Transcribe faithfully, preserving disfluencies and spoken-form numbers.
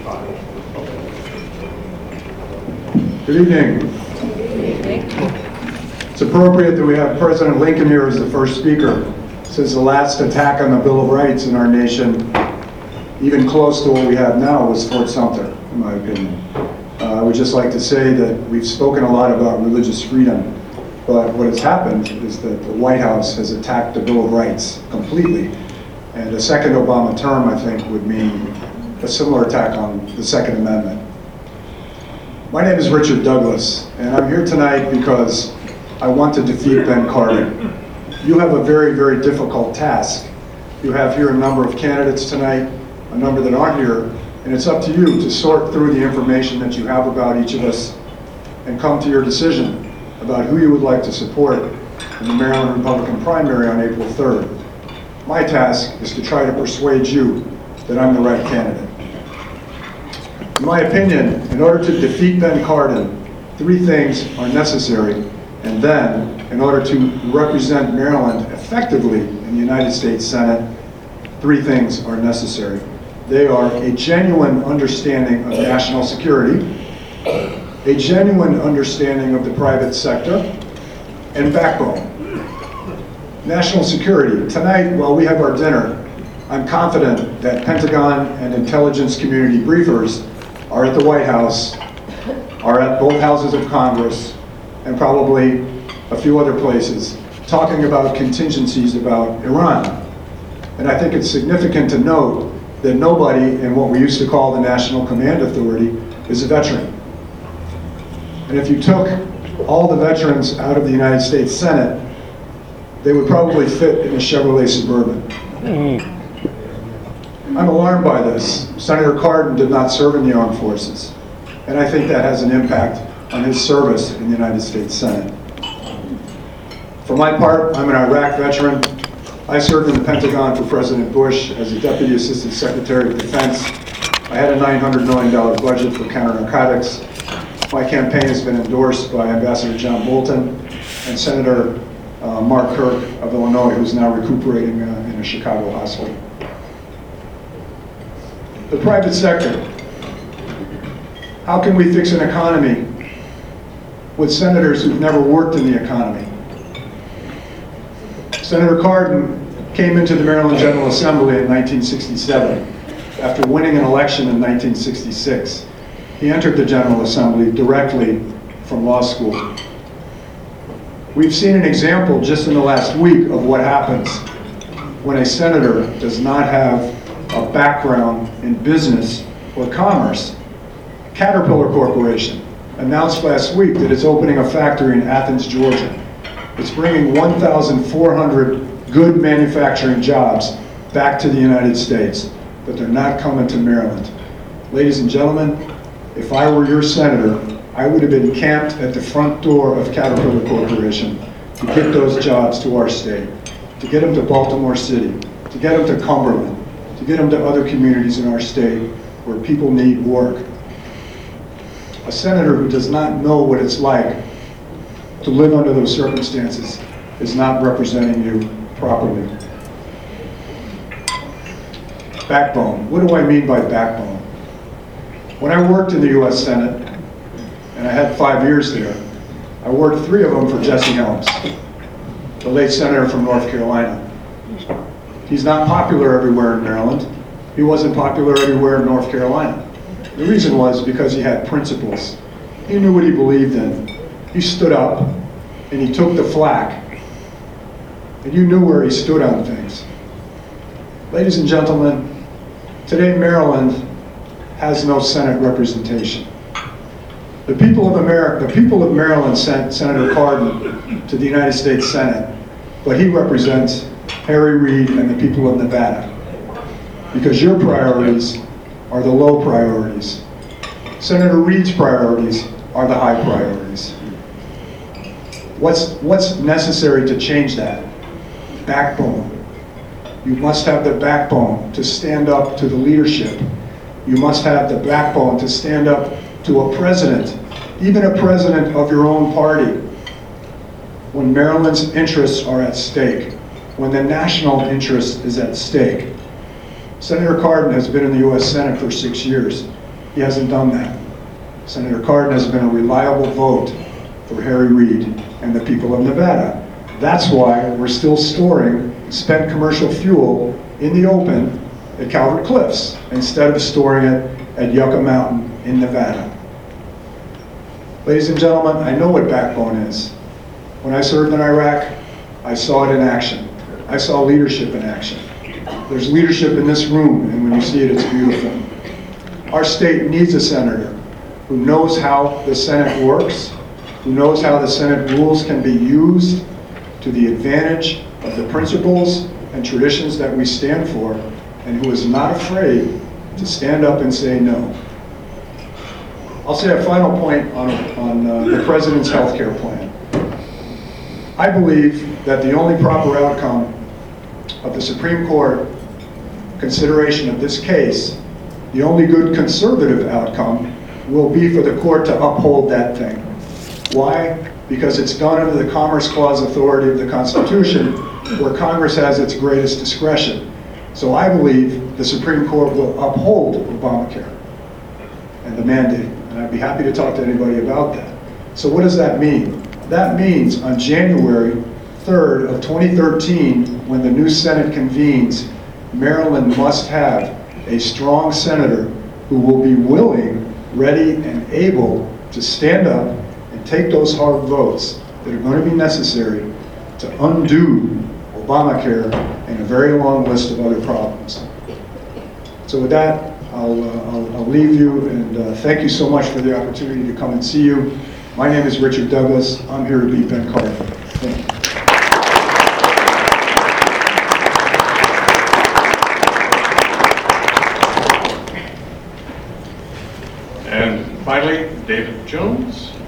Good evening. Good evening. It's appropriate that we have President Lincoln here as the first speaker, since the last attack on the Bill of Rights in our nation, even close to what we have now, was Fort Sumter, in my opinion. Uh, I would just like to say that we've spoken a lot about religious freedom, but what has happened is that the White House has attacked the Bill of Rights completely, and a second Obama term, I think, would mean a similar attack on the Second Amendment. My name is Richard Douglas, and I'm here tonight because I want to defeat Ben Cardin. You have a very, very difficult task. You have here a number of candidates tonight, a number that aren't here, and it's up to you to sort through the information that you have about each of us and come to your decision about who you would like to support in the Maryland Republican primary on April third. My task is to try to persuade you that I'm the right candidate. In my opinion, in order to defeat Ben Cardin, three things are necessary, and then, in order to represent Maryland effectively in the United States Senate, three things are necessary. They are a genuine understanding of national security, a genuine understanding of the private sector, and backbone. National security. Tonight, while we have our dinner, I'm confident that Pentagon and intelligence community briefers are at the White House, are at both houses of Congress, and probably a few other places, talking about contingencies about Iran. And I think it's significant to note that nobody in what we used to call the National Command Authority is a veteran. And if you took all the veterans out of the United States Senate, they would probably fit in a Chevrolet Suburban. I'm alarmed by this. Senator Cardin did not serve in the armed forces, and I think that has an impact on his service in the United States Senate. For my part, I'm an Iraq veteran. I served in the Pentagon for President Bush as a Deputy Assistant Secretary of Defense. I had a nine hundred million dollars budget for counter-narcotics. My campaign has been endorsed by Ambassador John Bolton and Senator uh, Mark Kirk of Illinois, who's now recuperating uh, in a Chicago hospital. The private sector. How can we fix an economy with senators who've never worked in the economy? Senator Cardin came into the Maryland General Assembly in nineteen sixty-seven after winning an election in nineteen sixty-six. He entered the General Assembly directly from law school. We've seen an example just in the last week of what happens when a senator does not have a background in business or commerce. Caterpillar Corporation announced last week that it's opening a factory in Athens, Georgia. It's bringing one thousand four hundred good manufacturing jobs back to the United States, but they're not coming to Maryland. Ladies and gentlemen, if I were your senator, I would have been camped at the front door of Caterpillar Corporation to get those jobs to our state, to get them to Baltimore City, to get them to Cumberland, to get them to other communities in our state where people need work. A senator who does not know what it's like to live under those circumstances is not representing you properly. Backbone. What do I mean by backbone? When I worked in the U S Senate, and I had five years there, I worked three of them for Jesse Helms, the late senator from North Carolina. He's not popular everywhere in Maryland. He wasn't popular everywhere in North Carolina. The reason was because he had principles. He knew what he believed in. He stood up and he took the flak. And you knew where he stood on things. Ladies and gentlemen, today Maryland has no Senate representation. The people of America, the people of Maryland sent Senator Cardin to the United States Senate, but he represents Harry Reid and the people of Nevada. Because your priorities are the low priorities. Senator Reid's priorities are the high priorities. What's, what's necessary to change that? Backbone. You must have the backbone to stand up to the leadership. You must have the backbone to stand up to a president, even a president of your own party, when Maryland's interests are at stake, when the national interest is at stake. Senator Cardin has been in the U S Senate for six years. He hasn't done that. Senator Cardin has been a reliable vote for Harry Reid and the people of Nevada. That's why we're still storing spent commercial fuel in the open at Calvert Cliffs instead of storing it at Yucca Mountain in Nevada. Ladies and gentlemen, I know what backbone is. When I served in Iraq, I saw it in action. I saw leadership in action. There's leadership in this room, and when you see it, it's beautiful. Our state needs a senator who knows how the Senate works, who knows how the Senate rules can be used to the advantage of the principles and traditions that we stand for, and who is not afraid to stand up and say no. I'll say a final point on, on uh, the President's health care plan. I believe that the only proper outcome of the Supreme Court consideration of this case, the only good conservative outcome, will be for the court to uphold that thing. Why? Because it's done under the Commerce Clause authority of the Constitution, where Congress has its greatest discretion. So I believe the Supreme Court will uphold Obamacare and the mandate, and I'd be happy to talk to anybody about that. So what does that mean? That means on January third of twenty thirteen, when the new Senate convenes, Maryland must have a strong senator who will be willing, ready, and able to stand up and take those hard votes that are going to be necessary to undo Obamacare and a very long list of other problems. So with that, I'll, uh, I'll, I'll leave you, and uh, thank you so much for the opportunity to come and see you. My name is Richard Douglas. I'm here to beat Ben Cardin. Thank you. And finally, David Jones.